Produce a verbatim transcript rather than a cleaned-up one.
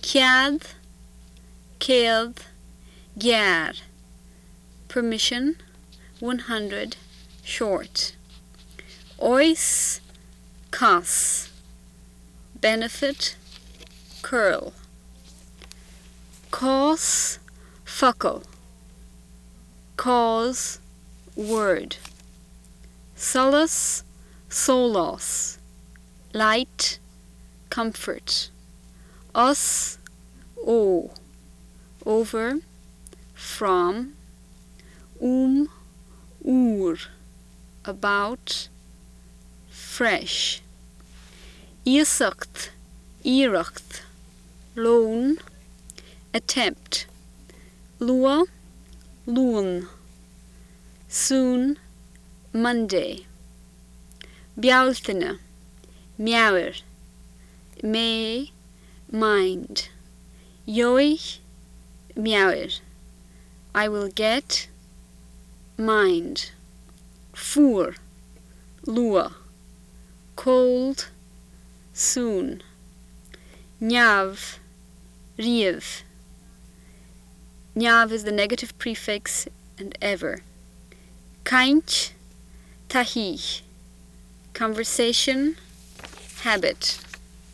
cead, céad, gear. Permission, one hundred, short. Ois, cos. Benefit, curl. Cause, focal. Cause, word. Solace, solos. Light, comfort. Us, o. Over, from. Um, oer. About, fresh. Iasachd, iirecht. Loan, attempt. Lua, loan. Soon, Monday. Bealtaine, meabhair. May, mind. Yoich, meabhair. I will get, mind. Fuair, lua. Cold, soon. Neamh, riamh. Neamh is the negative prefix and ever. Caint, tahich. Conversation, habit.